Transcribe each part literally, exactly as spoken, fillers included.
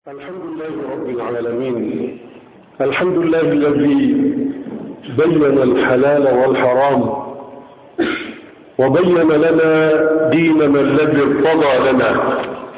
الحمد لله رب العالمين. الحمد لله الذي بين الحلال والحرام وبين لنا ديننا الذي ارتضى لنا،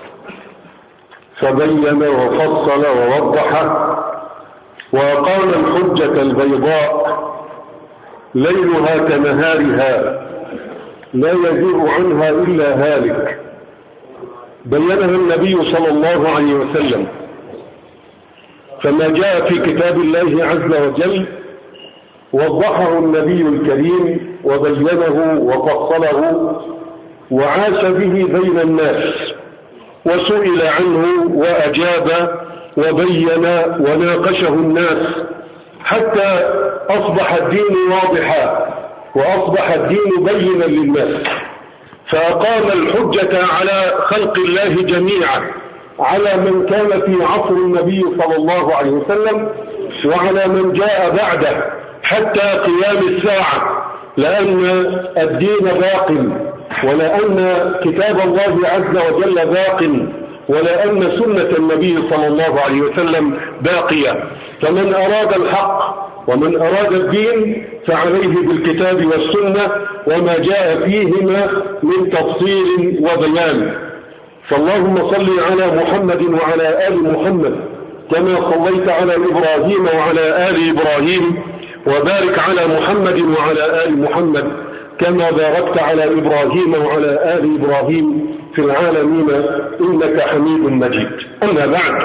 فبين وفصل ووضح وأقام الحجة البيضاء ليلها كنهارها لا يزيغ عنها إلا هالك، بينها النبي صلى الله عليه وسلم. فما جاء في كتاب الله عز وجل وضحه النبي الكريم وبينه وفصله وعاش به بين الناس، وسئل عنه وأجاب وبين وناقشه الناس حتى أصبح الدين واضحا وأصبح الدين بينا للناس، فأقام الحجة على خلق الله جميعا، على من كان في عصر النبي صلى الله عليه وسلم وعلى من جاء بعده حتى قيام الساعة، لأن الدين باق، ولأن كتاب الله عز وجل باق، ولأن سنة النبي صلى الله عليه وسلم باقية. فمن أراد الحق ومن أراد الدين فعليه بالكتاب والسنة وما جاء فيهما من تفصيل وبيان. فاللهم صل على محمد وعلى آل محمد كما صليت على إبراهيم وعلى آل إبراهيم، وبارك على محمد وعلى آل محمد كما باركت على إبراهيم وعلى آل إبراهيم في العالمين إنك حميد مجيد. أما بعد،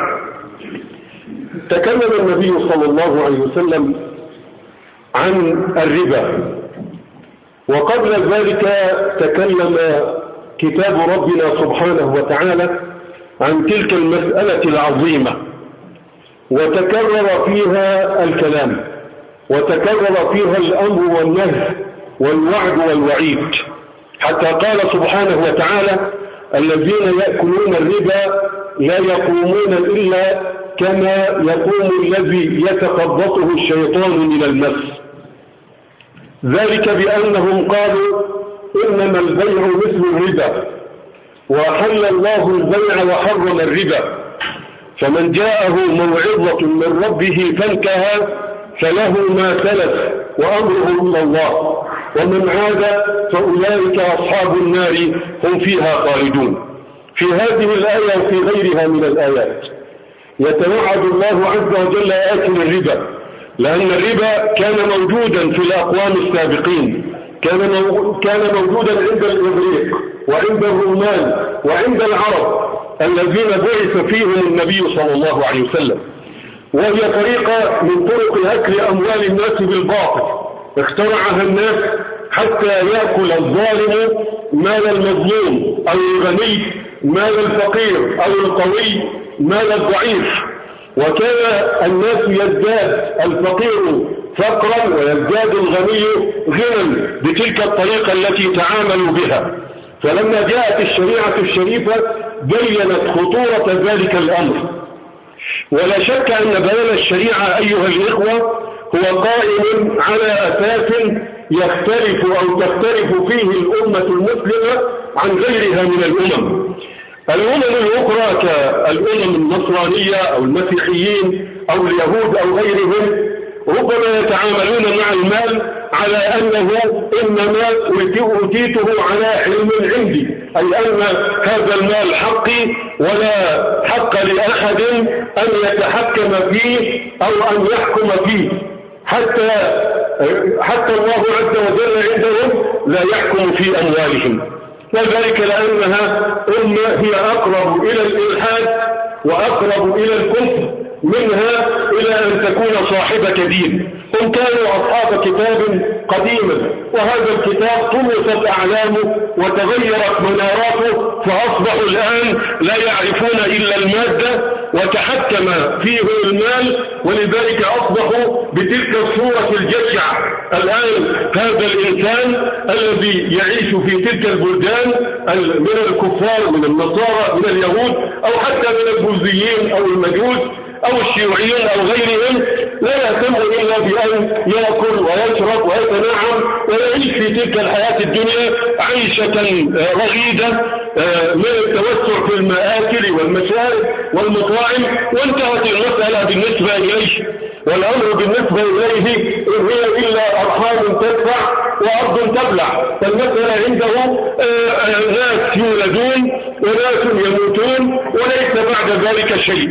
تكلم النبي صلى الله عليه وسلم عن الربا، وقبل ذلك تكلم كتاب ربنا سبحانه وتعالى عن تلك المسألة العظيمة، وتكرر فيها الكلام وتكرر فيها الأمر والنهي والوعد والوعيد، حتى قال سبحانه وتعالى: الذين يأكلون الربا لا يقومون إلا كما يقوم الذي يتخبطه الشيطان من المس، ذلك بأنهم قالوا إنما البيع مثل الربا وأحل الله البيع وحرم الربا، فمن جاءه موعظة من ربه فانتهى فله ما سلف وأمره إلى الله، ومن عاد فأولئك أصحاب النار هم فيها خالدون. في هذه الآية وفي غيرها من الآيات يتوعد الله عز وجل آكل الربا، لأن الربا كان موجودا في الأقوام السابقين، كان كان موجودا عند الإغريق وعند الرومان وعند العرب الذين بعث فيهم النبي صلى الله عليه وسلم، وهي طريقة من طرق أكل أموال الناس بالباطل اخترعها الناس حتى يأكل الظالم مال المظلوم، أو الغني مال الفقير، أو القوي مال الضعيف. وكان الناس يزداد الفقير فقرا ويزداد الغني غنى بتلك الطريقة التي تعاملوا بها. فلما جاءت الشريعة الشريفة بينت خطورة ذلك الأمر. ولا شك أن بيان الشريعة أيها الإخوة هو قائم على أساس يختلف أو تختلف فيه الأمة المسلمة عن غيرها من الأمم. الأمم الأخرى كالأمم النصرانية أو المسيحيين أو اليهود أو غيرهم ربما يتعاملون مع المال على أنه إنما أوتيته على علم عندي، أي أن هذا المال حقي ولا حق لأحد أن يتحكم فيه أو أن يحكم فيه، حتى حتى الله عز وجل عندهم لا يحكم في أموالهم، وذلك لأنها أمة هي أقرب إلى الإلحاد وأقرب إلى الكفر منها إلى أن تكون صاحبة دين. هم كانوا أصحاب كتاب قديما، وهذا الكتاب طمست أعلامه وتغيرت مناراته، فأصبحوا الآن لا يعرفون إلا المادة وتحكم فيهم المال، ولذلك أصبحوا بتلك الصورة الجشعة. الآن هذا الإنسان الذي يعيش في تلك البلدان من الكفار من النصارى من اليهود أو حتى من البوذيين أو المجوس أو الشيوعيين أو غيرهم لا يهتم إلا بأن يأكل ويشرب ويتنعم ويعيش في تلك الحياة الدنيا عيشة رغيدة من التوسع في المآكل والمشارب والمطاعم، وانتهت المسألة بالنسبة إليه، والأمر بالنسبة إليه إن هي إلا أرحام تدفع وأرض تبلع. فالمسألة عنده ناس يولدون وناس يموتون وليس بعد ذلك شيء.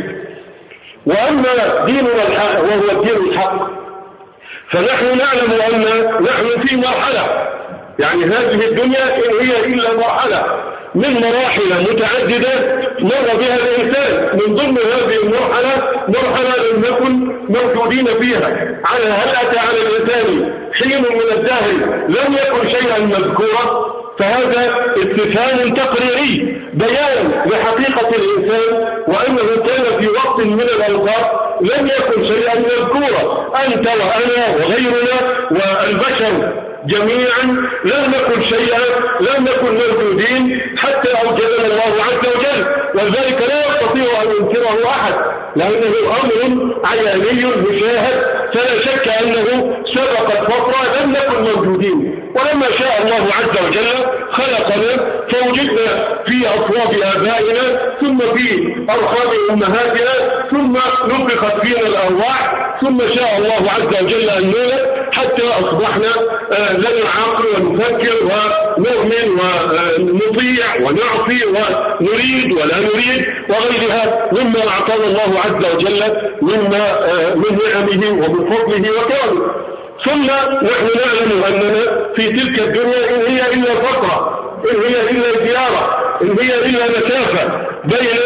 وأما ديننا الحق وهو الدين الحق فنحن نعلم أن نحن في مرحلة، يعني هذه الدنيا إن هي إلا مرحلة من مراحل متعددة مر بها الإنسان. من ضمن هذه المرحلة مرحلة لم نكن موجودين فيها. على هل أتى على الإنسان حين من الدهر لم يكن شيئا مذكورا؟ فهذا استفهام تقريري بيان لحقيقة الإنسان وأنه كان في وقت من الأوقات لم يكن شيئا مذكورا. أنت وأنا وغيرنا والبشر جميعا لم نكن شيئا، لم نكن موجودين حتى أوجدنا الله عز وجل، وذلك لا يستطيع أن ينكره أحد لأنه أمر عياني مشاهد. فلا شك أنه سبقت فترة لم نكن موجودين، ولما شاء الله عز وجل خلقنا فوجدنا في أصواب آبائنا ثم في أرحام أمهاتنا ثم نفخت فينا الأرواح ثم شاء الله عز وجل أن نولد حتى أصبحنا لنا عقل ونفكر ونؤمن ونطيع ونعصي ونريد ولا نريد وغيرها مما أعطانا الله عز وجل مما من نعمه ومن فضله وكرمه. ثم نحن نعلم أننا في تلك الدنيا إن هي إلا فترة، إن هي إلا زيارة، إن هي إلا مسافة بين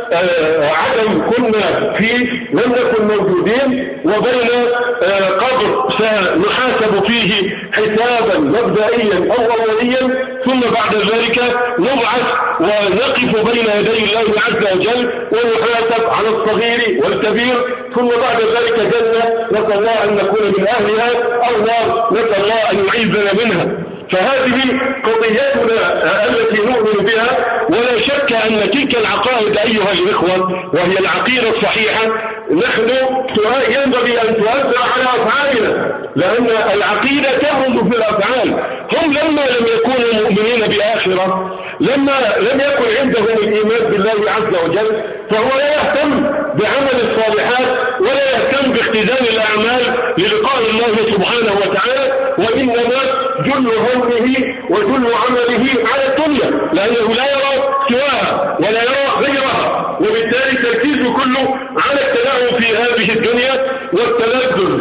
عدم كنا فيه لم نكن موجودين وبين قبر سنحاسب فيه حسابا مبدئيا أو أوليا ثم بعد ذلك نبعث ونقف بين يدي الله عز وجل ونحاسب على الصغير والكبير ثم بعد ذلك جنة نسأل الله أن نكون من أهلها أو نار نسأل الله أن يعيذنا منها. فهذه قضياتنا التي نؤمن بها، ولا شك أن تلك العقائد أيها الإخوة وهي العقيدة الصحيحة نحن ينبغي أن تؤثر على أفعالنا، لأن العقيدة تهم في الأفعال. هم لما لم يكونوا مؤمنين بآخرة، لما لم يكن عندهم الإيمان بالله عز وجل، فهو لا يهتم بعمل الصالحات ولا يهتم باختزان الأعمال للقاء الله سبحانه وتعالى، وإنما جل همه وجل عمله على الدنيا، لأنه لا يرى سواها ولا يرى غيرها، وبالتالي تركيزه كله على التلاعب في هذه الدنيا والتلذذ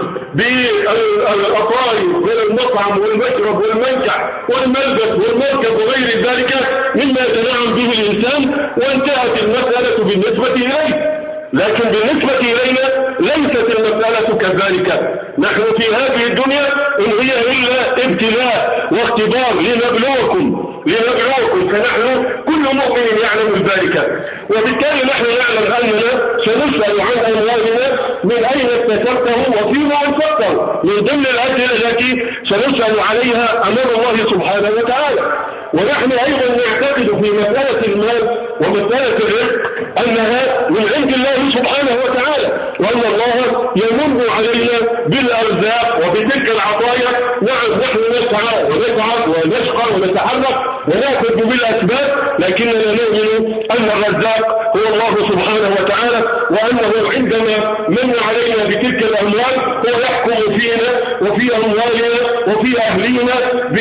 بالأطراف من المطعم والمشرب والمنكع والملبس والمركب وغير ذلك مما يتنعم به الإنسان، وانتهت المسألة بالنسبة إليه. لكن بالنسبة إلينا ليست المسألة كذلك. نحن في هذه الدنيا إن هي إلا ابتلاء واختبار لنبلوكم لنبلوكم فنحن كل مؤمن يعلم ذلك. وبالتالي نحن نعلم أننا سنسأل عن أموالنا من أين اكتسبته وفيما أنفقته، من ضمن الأسئلة التي سنسأل عليها أمام الله سبحانه وتعالى. ونحن أيضا نعتقد في مسألة المال ومسألة الرزق أنها من عند الله سبحانه وتعالى، وأن الله يمن علينا بالأرزاق وبتلك العطايا. نعم نحن نسعى ونسعى ونشقى ونتحرك ونأخذ بالأسباب، لكننا نؤمن أن الرزاق هو الله سبحانه وتعالى، وأنه عندما من علينا بتلك الأموال هو يحكم فينا وفي أموالنا وفي أهلنا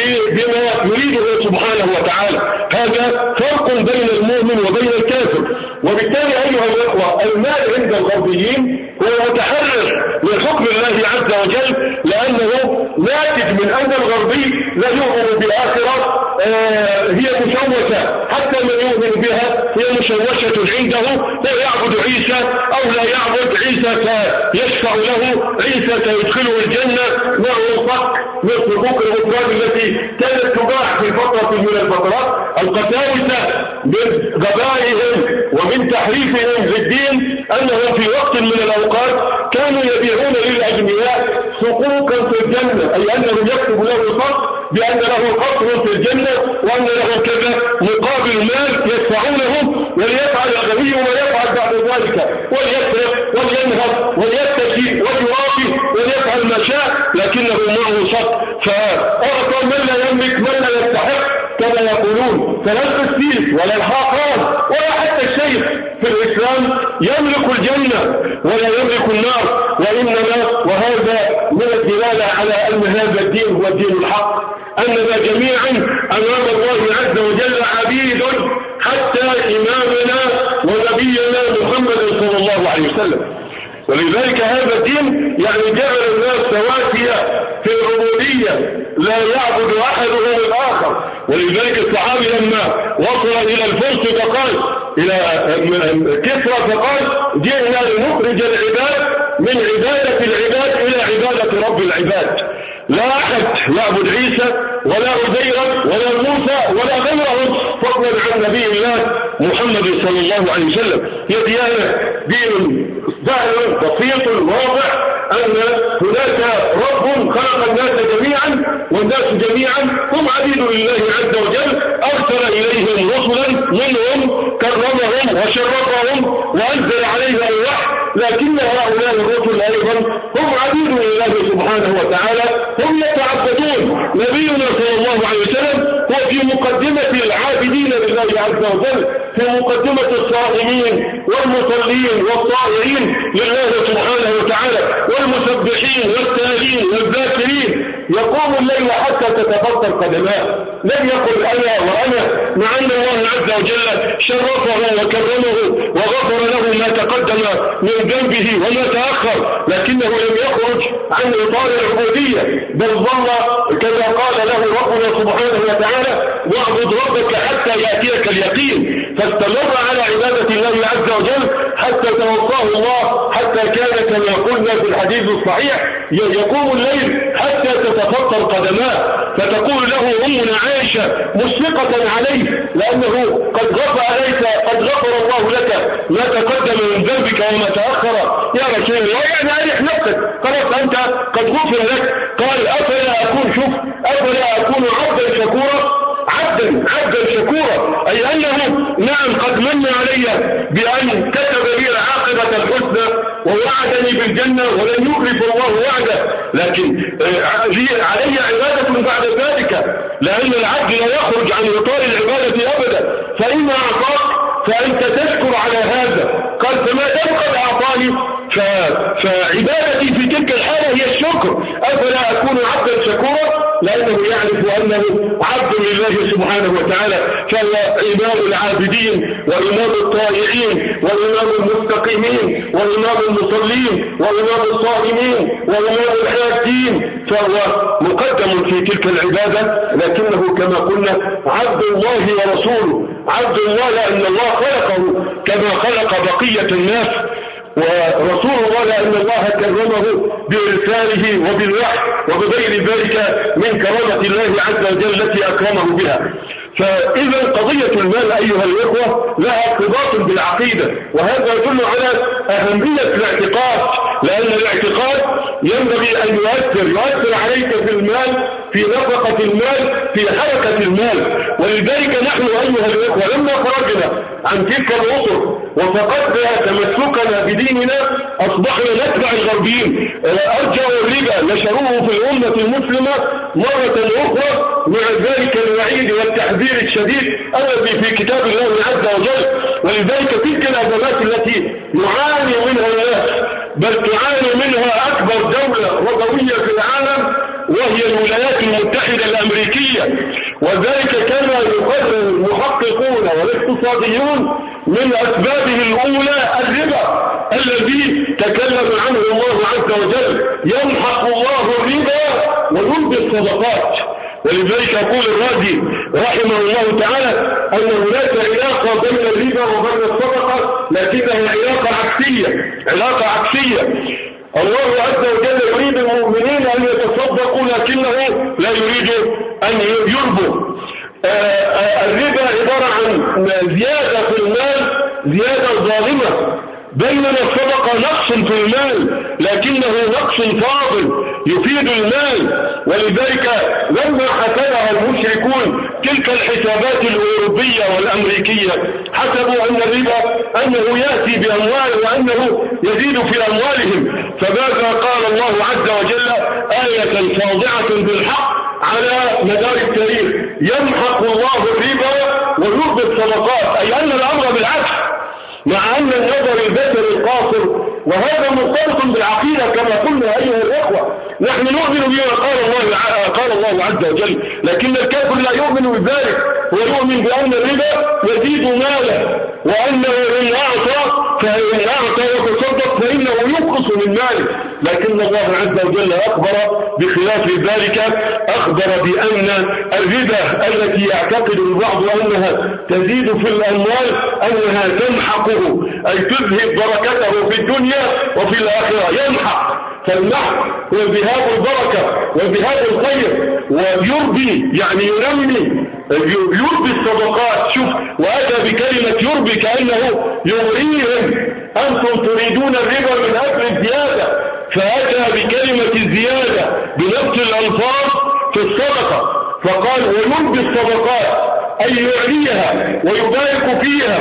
بما يريده سبحانه وتعالى. هذا فرق بين المؤمن وبين الكافر. وبالتالي أيها الأخوة المال عند الغربيين هو متحرر من حكم الله عز وجل، لأنه ناتج من أن الغربي لا يؤمن بالآخرة آه هي مشوشة، حتى من يؤمن بها هي مشوشة عنده، لا يعبد عيسى أو لا يعبد عيسى سيشفع له، عيسى سيدخله الجنة، معه صك من حقوق الغفران التي كانت تباح في فترة من الفترات. القساوسة من غبائهم ومن تحريفهم للدين أنهم في وقت من الأوقات كانوا يبيعون للأغنياء حقوقا في الجنة، أي أنه يكتب له صك بأن له قصر في الجنة وأن له كذا مقابل مال يدفعونه، وليفعل الغني وما يفعل بعد ذلك، وليسرق ولينهب وليتكي وليرافي وليفعل ما شاء، لكنه معه صك. فأعطى من لا يملك من لا يستحق كما يقولون المسلمون، فلا القسيس ولا الحاقان ولا حتى الشيخ في الإسلام يملك الجنة ولا يملك النار، وإنما وهذا من الدلالة على أن هذا الدين هو الدين الحق، أننا جميعا أمام الله عز وجل عبيد حتى إمامنا ونبينا محمد صلى الله عليه وسلم. ولذلك هذا الدين يعني جعل الناس سواسية في العبودية، لا يعبد أحدهم الآخر. ولذلك الصحابي لما وصل إلى الفرس فقال إلى كسرى فقال جئنا لنخرج العباد من عبادة العباد إلى عبادة رب العباد. لا أحد يعبد عيسى ولا عزيرا ولا موسى ولا غيرهم فضلا عن نبي الله محمد صلى الله عليه وسلم. هي ديانة دين سهل بسيط واضح، أن هناك رب خلق الناس جميعا، والناس جميعا هم عبيد لله عز وجل، أرسل إليهم رسلا منهم كرمهم وشرفهم وأنزل عليهم الوحي، لكن هؤلاء الرسل أيضا هم عبيد لله سبحانه وتعالى، هم يتعبدون. نبينا صلى الله عليه وسلم هو في مقدمة العابدين لله عز وجل، في مقدمة الصائمين والمصلين والطائعين لله سبحانه وتعالى والمسبحين والتالين والذاكرين. يقوم الليل حتى تتفطر قدماه، لم يقل أنا وأنا، مع أن الله عز وجل شرفه وكرمه وغفر له ما تقدم من ذنبه وما تأخر، لكنه لم يخرج عن إطار العبودية، بل ظل كما قال له ربنا سبحانه وتعالى واعبد ربك حتى يأتيك اليقين، فاستمر على عبادة الله عز وجل حتى توفاه الله، حتى كان كما قلنا في الحديث الصحيح يقوم الليل حتى تتفطر قدماه، فتقول له أمنا عائشة مشفقة عليه لأنه قد غفر عليك، قد غفر الله لك ما تقدم من ذنبك وما تأخر يا رسول الله، يعني أريح نفسك، خلاص أنت قد غفر لك. قال أفلا أكون شوف أفلا أكون عبدا شكورا، عبدا عبدا شكورا، أي أنه نعم قد من علي بأن كتب لي العاقبة الحسنى ووعدني بالجنة ولن يخلف الله وعده، لكن علي عبادة بعد ذلك، لأن العبد لا يخرج عن إطار العبادة أبدا، فإن أعطاك فأنت تشكر على هذا. قال فما دام قد أعطاني فعبادتي في تلك الحالة هي الشكر، أفلا أكون عبدا شكورا، لأنه يعرف أنه عبد لله سبحانه وتعالى، فهو إمام العابدين وإمام الطائعين وإمام المستقيمين وإمام المصلين وإمام الصائمين وإمام الحاجين، فهو مقدم في تلك العبادة، لكنه كما قلنا عبد الله ورسوله، عبد الله لأن الله خلقه كما خلق بقية الناس، ورسول الله لأن الله كرمه بإرساله وبالوحي وبغير ذلك من كرامة الله عز وجل التي أكرمه بها. فإذا قضية المال أيها الإخوة لها ارتباط بالعقيدة، وهذا يدل على أهمية الاعتقاد، لأن الاعتقاد ينبغي أن يؤثر يؤثر عليك في المال، في نفقة المال، في حركة المال. ولذلك نحن أيها الإخوة لما خرجنا عن تلك الأسر وفقدنا تمسكنا بديننا أصبحنا نتبع الغربيين، أرجعوا الربا نشروه في الأمة المسلمة مرة أخرى، مع ذلك الوعيد والتحذير الشديد الذي في كتاب الله عز وجل. ولذلك تلك الأزمات التي يعاني منها الناس، بل تعاني منها أكبر دولة ربوية في العالم وهي الولايات المتحدة الأمريكية، وذلك كما يقرر المحققون والاقتصاديون من أسبابه الأولى الربا الذي تكلم عنه الله عز وجل، يمحق الله الربا ويربي الصدقات. ولذلك يقول الرازي رحمه الله تعالى أن هناك علاقة بين الربا وبين الصدقة، لكنها علاقة عكسية، علاقة عكسية. الله عز وجل يريد المؤمنين أن يتصدقوا لكنه لا يريد أن يربوا. الربا عبارة عن زيادة في المال، زيادة ظالمة، بينما الصدقة نقص في المال لكنه نقص فاضل يفيد المال. ولذلك لما حسبها المشركون تلك الحسابات الأوروبية والأمريكية حسبوا أن الربا أنه يأتي بأموال وأنه يزيد في أموالهم، فماذا قال الله عز وجل آية فاضعة بالحق على مدار التاريخ: يمحق الله الربا ويربي الصدقات، أي أن الأمر بالعكس، مع أن النظر البشري القاصر، وهذا مرتبط بالعقيدة كما قلنا أيها الإخوة. نحن نؤمن بما قال الله قال الله عز وجل، لكن الكافر لا يؤمن بذلك، ويؤمن بأن الربا يزيد ماله، وأنه إن أعطى فإن أعطى وتصدق فإنه ينقص من ماله. لكن الله عز وجل أخبر بخلاف ذلك، أخبر بأن الربا التي يعتقد البعض أنها تزيد في الأموال أنها تمحقه، أي تذهب بركته في الدنيا وفي الآخرة، يمحق. فالمحق هو ذهاب البركة وذهاب الخير، ويربي يعني ينمي، يربي الصدقات. شوف، وأتى بكلمة يربي كأنه يغريهم أنتم تريدون الربا من أجل الزيادة، فأتى بكلمة الزيادة بنفس الألفاظ في الصدقة، فقال ويربي الصدقات، أي يعليها ويبارك فيها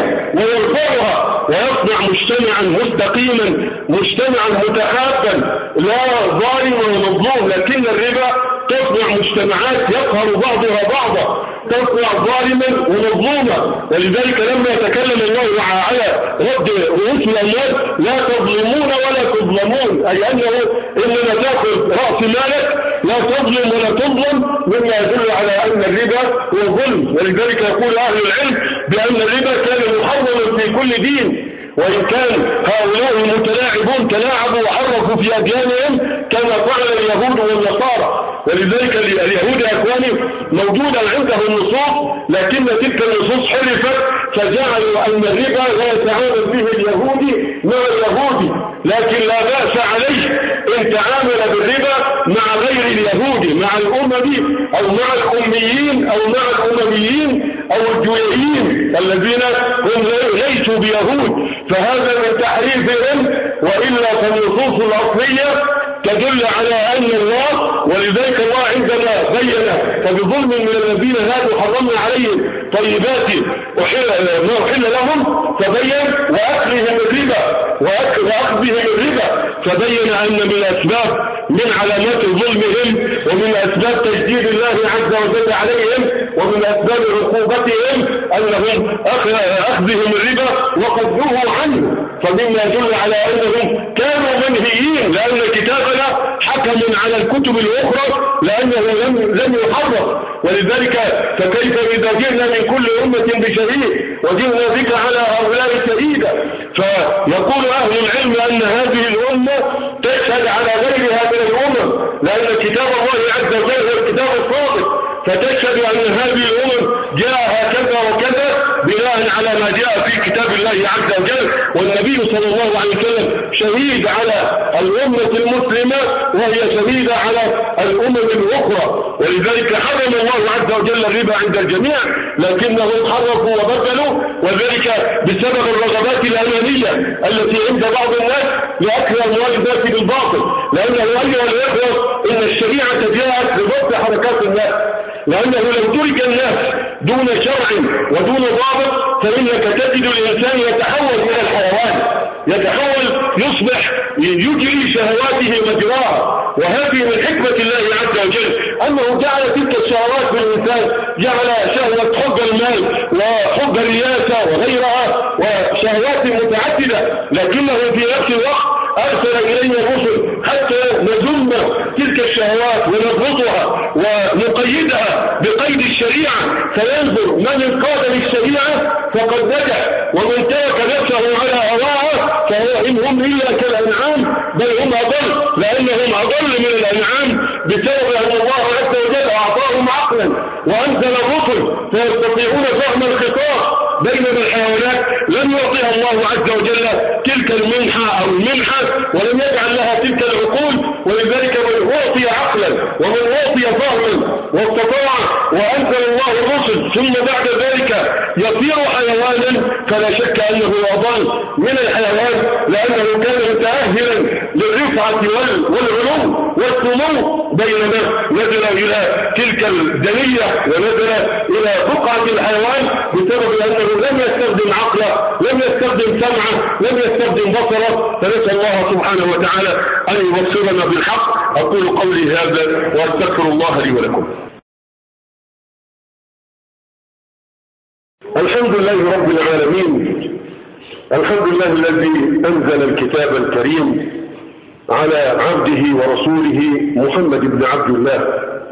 ويرفعها ويصنع مجتمعا مستقيما، مجتمعا متحابا لا ظالم ومظلوم. لكن الربا تصنع مجتمعات يقهر بعضها بعضا، تصنع ظالما ومظلوما. ولذلك لما تكلم الله على رد رؤوس الأموال لا تظلمون ولا تظلمون، أي أنه إنما تأخذ رأس مالك لا تظلم ولا تظلم، مما يدل على أن الربا هو ظلم. ولذلك يقول أهل العلم بأن الربا كان محرما في كل دين، وإن كان هؤلاء المتلاعبون تلاعبوا وحرفوا في أديانهم كما فعل اليهود والنصارى. ولذلك اليهود يا أخواني موجودا عندهم نصوص، لكن تلك النصوص حرفت فجعلوا أن الربا لا يتعامل به اليهودي مع اليهودي، لكن لا بأس عليه إن تعامل بالربا مع غير اليهودي، مع الأممي أو مع الأميين أو مع الأمميين أو الجويين الذين هم ليسوا بيهود، فهذا من تحريفهم. وإلا فالنصوص الأصلية تدل على أن الله، ولذلك الله عندما بين فبظلم من الذين هادوا حرمنا عليهم طيبات ما أحل لهم، فبين وأكلهم الربا وأخذهم الربا، فبين أن من الأسباب من علامات ظلمهم ومن أسباب تجديد الله عز وجل عليهم ومن أسباب عقوبتهم أنهم أخذهم الربا وقد نهوا عنه، فمما يدل على أنهم كانوا منهيين، لأن كتابنا حكم على الكتب الأخرى لأنه لم لم يحرف. ولذلك فكيف إذا جئنا من كل أمة بشهيد وجئنا بك على هؤلاء شهيدا؟ فيقول أهل العلم أن هذه الأمة تشهد على غيرها من الأمم، لأن كتاب الله عز وجل هو الكتاب الصادق، فتشهد أن هذه الأمم جاء هكذا وكذا بناء على ما جاء في كتاب الله عز وجل. والنبي صلى الله عليه وسلم شهيد على الأمة المسلمة وهي شهيدة على الأمم الأخرى. ولذلك حرم الله عز وجل الربا عند الجميع، لكنهم حرفوا وبدلوا، وذلك بسبب الرغبات الأنانية التي عند بعض الناس لأكل أموال الناس بالباطل. لأنه أيها الإخوة إن الشريعة جاءت لضبط حركات الناس، لأنه لو ترك الناس دون شرع ودون ضابط فإنك تجد الإنسان يتحول إلى الحيوان، يتحول يصبح يجري شهواته مجراها. وهذه من حكمة الله عز وجل أنه جعل تلك الشهوات في الإنسان، جعل شهوة حب المال وحب الرياسة وغيرها وشهوات متعددة، لكنه في نفس الوقت أرسل إلينا الرسل حتى نذم تلك الشهوات ونضبطها ونقيدها بقيد الشريعة، فينظر من انقاد للشريعة فقد نجح، ومن ترك نفسه على هواها فهو إن هم إلا كالأنعام بل هم أضل، لأنهم أضل من الأنعام بسبب أن الله عز وجل أعطاهم عقلا وأنزل الرسل فيستطيعون فهم الخطاب. بينما الحيوانات لم يعطيها الله عز وجل تلك المنحة أو المنحة ولم يجعل لها تلك العقول. ولذلك من أعطي عقلا ومن أعطي فهما واستطاع وأنزل الله الرسل ثم بعد ذلك يصير حيوانا فلا شك أنه أضل من الحيوان، لأنه كان متأهلا للرفعة والعلو والسمو، بينما نزل إلى تلك الدنية ونزل إلى بقعة الحيوان بسبب أنه لم يستخدم عقله، لم يستخدم سمعه، لم يستخدم بصره. فنسأل الله سبحانه وتعالى أن يبصرنا بالحق. أقول قولي هذا وأستغفر الله لي ولكم. الحمد لله رب العالمين. الحمد لله الذي أنزل الكتاب الكريم على عبده ورسوله محمد بن عبد الله،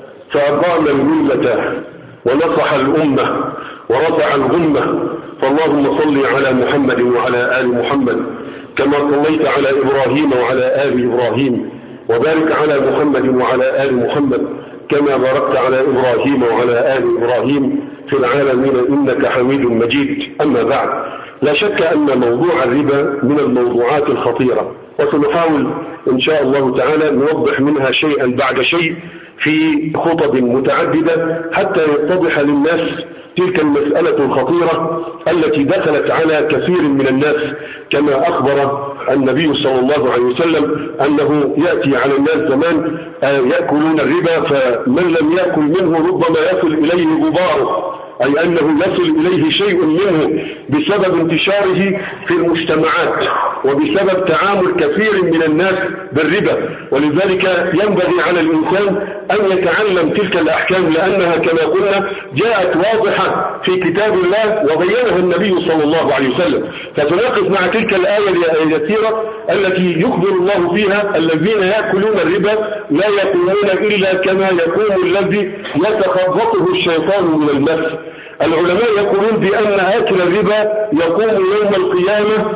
فأقام الملة ونصح الأمة ورفع الغمة. فاللهم صل على محمد وعلى آل محمد كما صليت على إبراهيم وعلى آل إبراهيم، وبارك على محمد وعلى آل محمد كما باركت على إبراهيم وعلى آل إبراهيم في العالمين إنك حميد مجيد. أما بعد، لا شك أن موضوع الربا من الموضوعات الخطيرة، وسنحاول إن شاء الله تعالى نوضح منها شيئا بعد شيء في خطب متعددة حتى يتضح للناس تلك المسألة الخطيرة التي دخلت على كثير من الناس، كما أخبر النبي صلى الله عليه وسلم أنه يأتي على الناس زمان يأكلون الربا، فمن لم يأكل منه ربما يصل إليه غباره، أي أنه يصل إليه شيء منه بسبب انتشاره في المجتمعات وبسبب تعامل كثير من الناس بالربا. ولذلك ينبغي على الإنسان أن يتعلم تلك الأحكام، لأنها كما قلنا جاءت واضحة في كتاب الله وبينها النبي صلى الله عليه وسلم. فسنقف مع تلك الآية اليسيرة التي يخبر الله فيها الذين يأكلون الربا لا يقومون إلا كما يقوم الذي يتخبطه الشيطان من المس. العلماء يقولون بأن آكل الربا يقوم يوم القيامة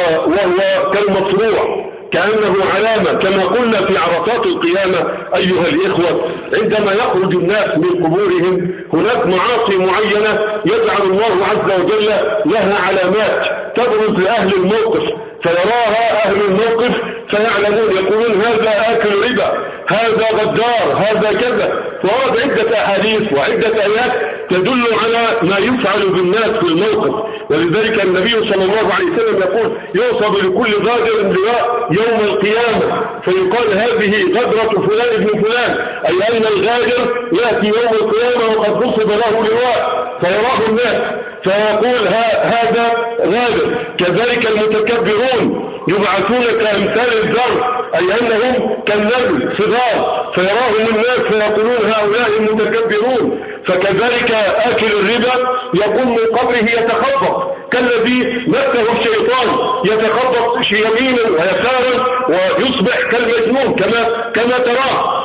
وهو كالمصروع، كأنه علامة، كما قلنا في عرفات القيامة أيها الإخوة، عندما يخرج الناس من قبورهم هناك معاصي معينة يجعل الله عز وجل لها علامات تبرز لأهل الموقف، فيراها أهل الموقف فيعلمون، يقولون هذا آكل ربا، هذا غدار، هذا كذا. فورد عدة أحاديث وعدة آيات تدل على ما يفعل بالناس في الموقف. ولذلك النبي صلى الله عليه وسلم يقول يوصب لكل غادر لواء يوم القيامة، فيقال هذه غدرة فلان ابن فلان، أي أن الغادر يأتي يوم القيامة وقد نصب له لواء فيراه الناس فيقول هذا غادر. كذلك المتكبرون يبعثون كأمثال الذر، أي أنهم كالنمل صغار فيراهم الناس فيقولون هؤلاء المتكبرون. فكذلك آكل الربا يقوم من قبره يتخبط كالذي مسه الشيطان، يتخبط يمينا ويسارا ويصبح كالمجنون كما كما تراه.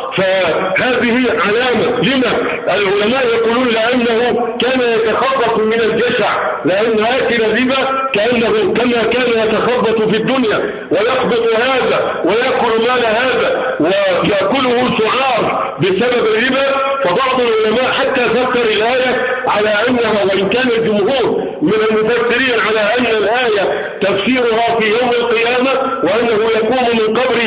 فهذه علامة. لما؟ العلماء يقولون لأنه كان يتخبط من الجشع، لأن آكل الربا كأنه كما كان يتخبط في الدنيا ويقبض هذا ويأكل مال هذا ويأكله سعار بسبب الربا. فبعض العلماء حتى فسر الآية على أنها، وإن كان الجمهور من المفسرين على أن الآية تفسيرها في يوم القيامة وأنه يقوم من قبره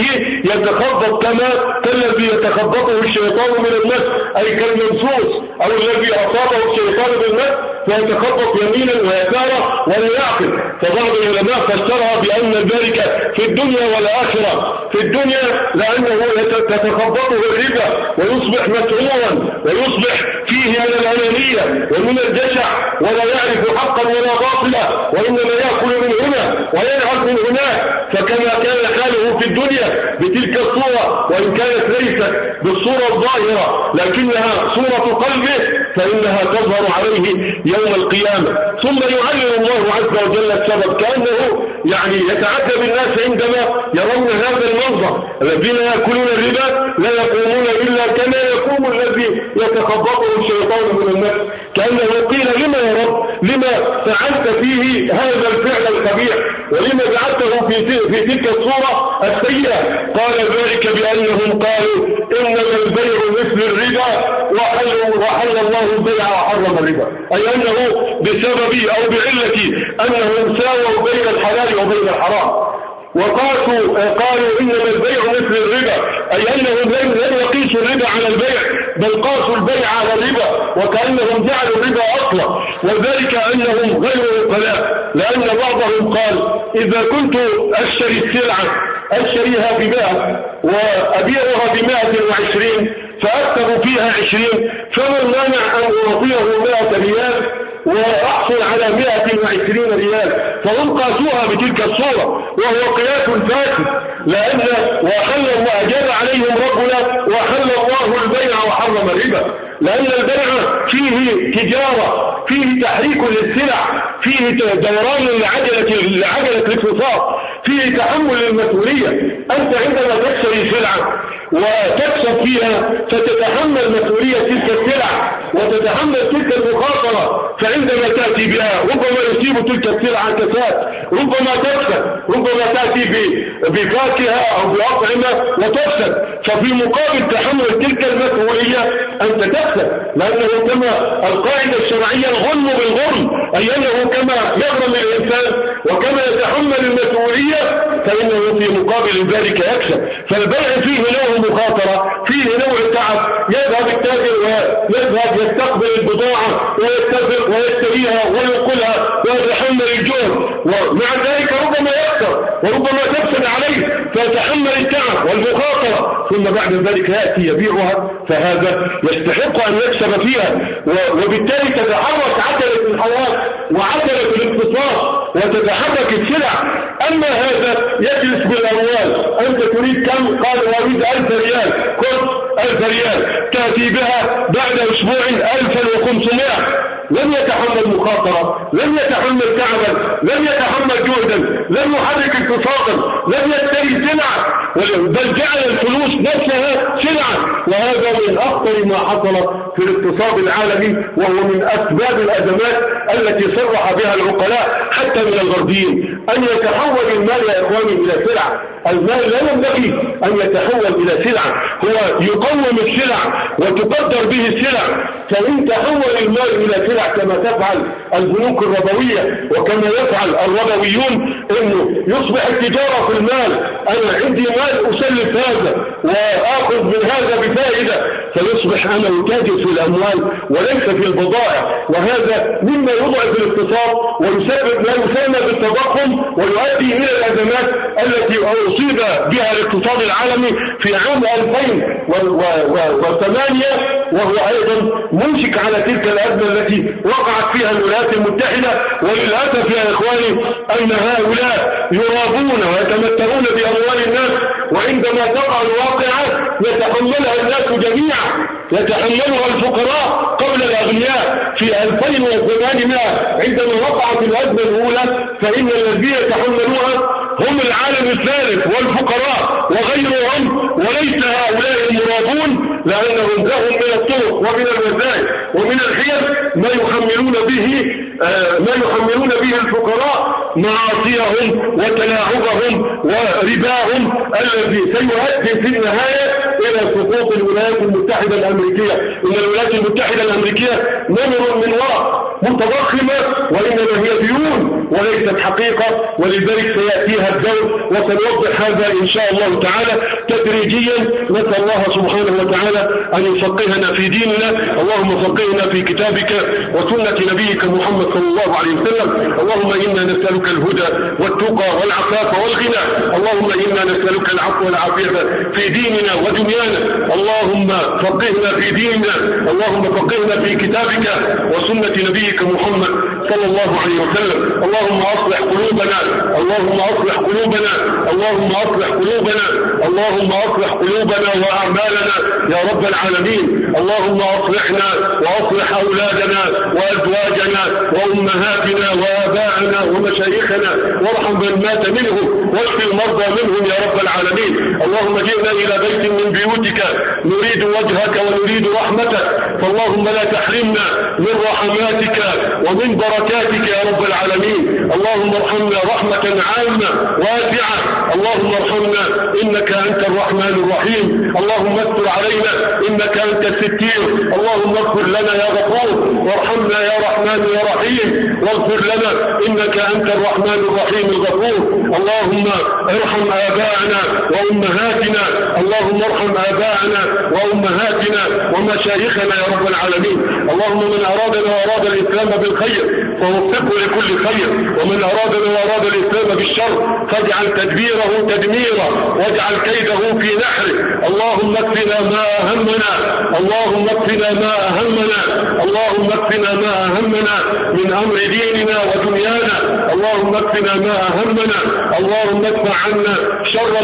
يتخبط كما كالذي يتخبطه الشيطان من المس، أي كالمنسوس أو الذي أصابه الشيطان بالمس فيتخبط يمينا ويسارا ولا يعقل. فبعض العلماء فسرها بأن ذلك في الدنيا والآخرة. في الدنيا لأنه تتخبطه الربا ويصبح مسعورا ويصبح فيه من الأنانية ومن الجشع ولا يعرف حقا ولا باطلا، وإنما يأكل من هنا ويلعب من هناك. فكما كان حاله في الدنيا بتلك الصورة، وإن كانت ليست بالصورة الظاهرة لكنها صورة قلبه، فإنها تظهر عليه يوم القيامة. ثم يعلم الله عز وجل السبب، كأنه يعني يتعجب الناس عندما يرون هذا المنظر. الذين يأكلون الربا لا يقومون إلا كما يقوم الذي يتخبطه الشيطان من النفس، كأنه قيل لما يا رب لما فعلت فيه هذا الفعل القبيح ولما جعلته في في تلك الصورة السيئة؟ قال ذلك بأنهم قالوا إنما البيع مثل الربا وحل, وحل الله البيع وحرم الربا، أي أنه بسبب أو بعلة أنهم ساووا بين الحلال وبين الحرام وقاسوا قالوا إنما البيع مثل الربا، أي أنهم لم يقيسوا الربا على البيع بل قاسوا البيع على الربا، وكأنهم جعلوا الربا أصلا. وذلك أنهم غير عقلاء، لأن بعضهم قال إذا كنت أشتري السلعة أشتريها بمائة وأبيعها بمائة وعشرين فأكتب فيها عشرين، فما المانع أن أعطيه مائة ريال وأحصل على مائة وعشرين ريال؟ فهم قاسوها بتلك الصورة وهو قياس فاسد، لأن وحل وأجاب عليهم ربنا وحل الله البيع وحرم الربا، لأن البيع فيه فيه تجارة، فيه تحريك للسلع، فيه دوران لعجلة لعجلة الاقتصاد، فيه تحمل المسؤولية. أنت عندما تشتري سلعة وتكسب فيها فتتحمل مسؤولية تلك السلع وتتحمل تلك المخاطرة، فعندما تأتي بها ربما يصيب تلك السلعة كساد، ربما تفسد، ربما تأتي بفاكهة أو بأطعمة وتفسد، ففي مقابل تحمل تلك المسؤولية أنت تفسد، لأنه كما القاعدة الشرعية الغنم بالغنم، أي أنه كما يغرم الإنسان وكما يتحمل المسؤولية فإنه في مقابل ذلك يكسب. فالبيع فيه نوع مخاطرة، فيه نوع تعب، يذهب التاجر ويذهب يستقبل البضاعة ويتفق ويشتريها وينقلها ويتحمل الجهد، ومع ذلك ربما يخسر وربما تفسد عليه فيتحمل التعب والمخاطرة، ثم بعد ذلك يأتي يبيعها، فهذا يستحق أن يكسب فيها، وبالتالي تتحرك عجلة الحياة وعجلة الاقتصاد وتتحرك السلع. أما هذا يجلس بالأموال، أنت تريد كم؟ قال أريد ألف ريال، كنت ألف ريال، تأتي بها بعد أسبوع ألفا وخمسمائة، لم يتحمل مخاطرة، لم يتحمل تعبا، لم يتحمل جهدا، لم يحرك اقتصادا، لم يشتري سلعة، بل جعل الفلوس نفسها سلعة. وهذا من أخطر ما حصل في الاقتصاد العالمي، وهو من أسباب الأزمات التي صرح بها العقلاء حتى من الغربيين، أن يتحول المال يا إخواني إلى سلعة. المال لا ينبغي أن يتحول إلى سلعة، هو يقوم السلع وتقدر به السلع. فإن تحول المال إلى سلع كما تفعل البنوك الربوية وكما يفعل الربويون، إنه يصبح التجارة في المال، أنا عندي مال أسلف هذا وآخذ من هذا بفائدة، فيصبح أنا أتاجر في الأموال وليس في البضائع، وهذا مما يضعف الاقتصاد ويسبب ما يسمى بالتضخم ويؤدي إلى الأزمات التي أصيب بها الاقتصاد العالمي في عام ألفين وثمانية، وهو أيضا منشك على تلك الأزمة التي وقعت فيها الولايات المتحدة. وللأسف يا إخواني أن هؤلاء يرابون ويتمتعون بأموال الناس، وعندما تقع الواقعة يتحملها الناس جميعا، يتحملها الفقراء قبل الأغنياء. في ألفين وثمانمائة عندما وقعت الأزمة الأولى فإن الذين يتحملوها هم العالم الثالث والفقراء وغيرهم، وليس هؤلاء المرابون، لأنهم لهم من الطرق ومن الوسائل ومن الحيل ما يحملون به آه ما يحملون به الفقراء معاصيهم وتلاعبهم ورباهم الذي سيؤدي في النهاية إلى سقوط الولايات المتحدة الأمريكية. إن الولايات المتحدة الأمريكية نمر من ورق متضخمة، وإنما هي ديون وليست حقيقة، ولذلك سيأتيها الدور، وسنوضح هذا إن شاء الله تعالى تدريجيا. نسأل الله سبحانه وتعالى أن يفقهنا في ديننا. اللهم فقهنا في كتابك وسنة نبيك محمد صلى الله عليه وسلم. اللهم إنا نسألك الهدى والتقى والعفاف والغنى. اللهم إنا نسألك العفو والعافية في ديننا ودنيانا. اللهم فقهنا في ديننا، اللهم فقهنا في كتابك وسنة نبيك محمد صلى الله عليه وسلم. اللهم أصلح قلوبنا، اللهم أصلح قلوبنا، اللهم أصلح قلوبنا، اللهم أصلح قلوبنا وأعمالنا يا رب العالمين. اللهم أصلحنا وأصلح أولادنا وأزواجنا وأمهاتنا وآباءنا ومشايخنا، وارحم من مات منهم واشف المرضى منهم يا رب العالمين. اللهم جئنا إلى بيت من بيوتك نريد وجهك ونريد رحمتك، فاللهم لا تحرمنا من رحماتك ومن بركاتك يا رب العالمين. اللهم ارحمنا رحمة عامة واسعة، اللهم ارحمنا إنك أنت الرحمن الرحيم. اللهم استر علينا إنك أنت الستير. اللهم اغفر لنا يا غفور، وارحمنا يا رحمن يا رحيم، واغفر لنا إنك أنت الرحمن الرحيم الغفور. اللهم ارحم آباءنا وأمهاتنا، اللهم ارحم آباءنا وأمهاتنا ومشايخنا يا رب العالمين. اللهم من أرادنا وأراد الإسلام بالخير فوفقه لكل خير، ومن أرادنا وأراد الإسلام بالشر فاجعل تدبيره تدميرا، واجعل كيده في نحره. اللهم اكفنا ما أهمنا، اللهم اكفنا ما أهمنا، اللهم اكفنا ما أهمنا من أمر ديننا ودنيانا. اللهم اكفنا ما أهمنا، اللهم ادفع عنا شر الأشرار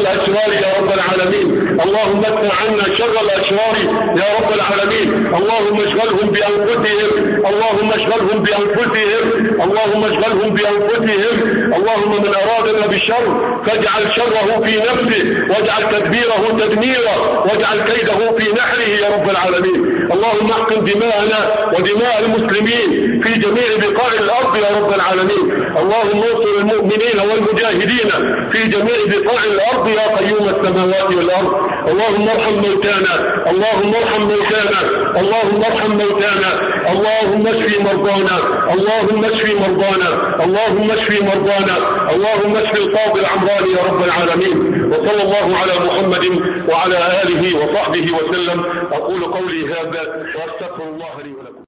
الأشرار يا رب العالمين. اللهم ادفع عنا شر الأشرار يا رب العالمين. اللهم اشغلهم بأنفسهم اللهم اشغلهم بأنفسهم اللهم اشغلهم بأنفسهم. اللهم من أرادنا بالشر فاجعل شره في نفسه واجعل تدبيره تدميرا واجعل كيده في نحره يا رب العالمين. اللهم احقن دماءنا ودماء المسلمين في جميع بقاع الأرض يا رب العالمين. اللهم انصر المؤمنين والمجاهدين في جميع بقاع الأرض يا قيوم السماوات والأرض. اللهم ارحم موتانا اللهم ارحم موتانا اللهم ارحم موتانا. اللهم اشف مرضانا اللهم اشف مرضانا اللهم اشف مرضانا اللهم اشف القاضي العمراني يا رب العالمين. وصلى الله على محمد وعلى آله وصحبه وسلم. أقول قولي هذا وأستغفر الله لي ولكم.